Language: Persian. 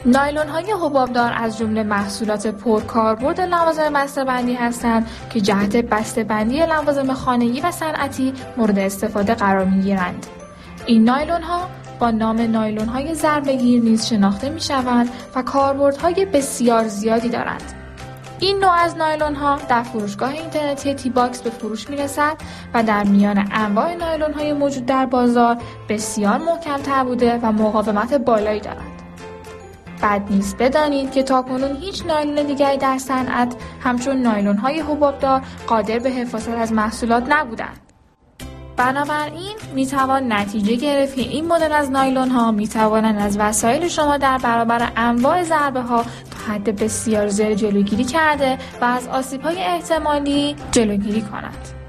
نایلون‌های حبابدار از جمله محصولات پرکاربرد لوازم بسته‌بندی هستند که جهت بسته‌بندی لوازم خانگی و صنعتی مورد استفاده قرار می‌گیرند. این نایلون‌ها با نام نایلون‌های ضربه‌گیر نیز شناخته می‌شوند و کاربردهای بسیار زیادی دارند. این نوع از نایلون‌ها در فروشگاه اینترنتی تی باکس به فروش می‌رسد و در میان انواع نایلون‌های موجود در بازار بسیار محکم‌تر بوده و مقاومت بالایی دارد. بد نیست بدانید که تاکنون هیچ نایلون دیگری در صنعت همچون نایلون‌های حبابدار قادر به حفاظت از محصولات نبودند. بنابراین میتوان نتیجه گرفت که این مدل از نایلون‌ها میتوانند از وسایل شما در برابر انواع ضربه‌ها تا حد بسیار زیادی جلوگیری کرده و از آسیب‌های احتمالی جلوگیری کنند.